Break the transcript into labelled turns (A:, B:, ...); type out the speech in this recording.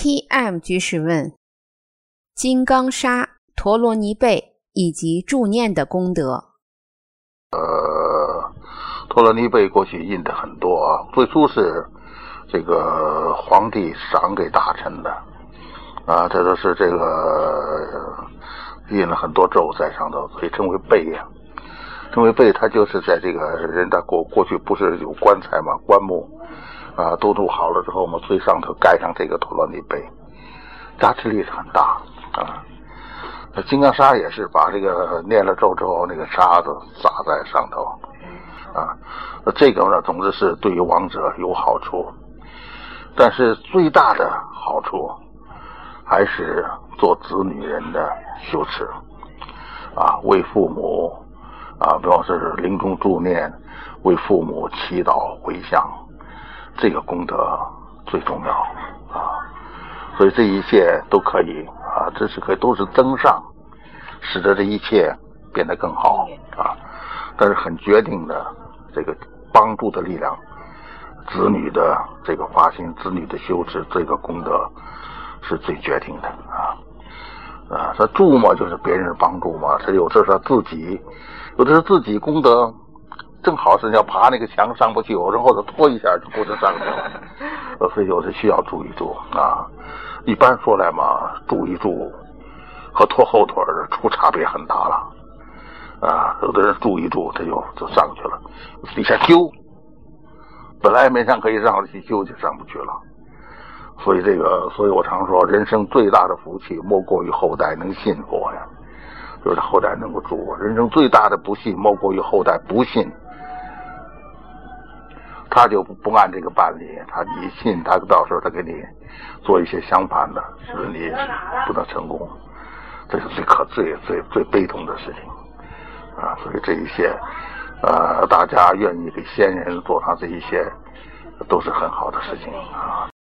A: TM 居士问：金刚砂、陀罗尼贝以及助念的功德。
B: 陀罗尼贝过去印的很多啊，最初是这个皇帝赏给大臣的啊，这都是这个印了很多咒在上头，所以称为贝呀。称为贝，它就是在这个人家过去不是有棺材嘛，棺木啊都弄好了之后嘛，最上头盖上这个陀罗尼贝，加持力是很大啊。金刚砂也是把这个念了咒之后，那个沙子撒在上头啊，这个呢，总之是对于亡者有好处，但是最大的好处还是做子女人的修持啊，为父母啊，比方说是临终助念，为父母祈祷回向，这个功德最重要啊，所以这一切都可以啊，这是可以都是增上，使得这一切变得更好啊，但是很决定的这个帮助的力量，子女的这个发心，子女的修持，这个功德是最决定的啊。他助嘛，就是别人帮助嘛，他有的是他自己，有的是自己功德正好是要爬那个墙上不去，有人或者拖一下就或者上去了，所以有的需要助一助啊。一般说来嘛，助一助和拖后腿的出差别很大了啊。有的人助一助他就上去了，底下修，本来没上可以让他去修，就上不去了。所以我常说，人生最大的福气莫过于后代能信佛呀，就是后代能够助我。人生最大的不幸莫过于后代不信，他就不按这个办理，你信他到时候他给你做一些相反的，使得你不能成功，这是最悲痛的事情啊！所以这一些大家愿意给先人做上这一些，都是很好的事情啊。